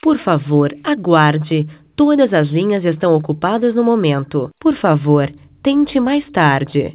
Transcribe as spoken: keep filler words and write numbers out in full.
Por favor, aguarde. Todas as linhas estão ocupadas no momento. Por favor, tente mais tarde.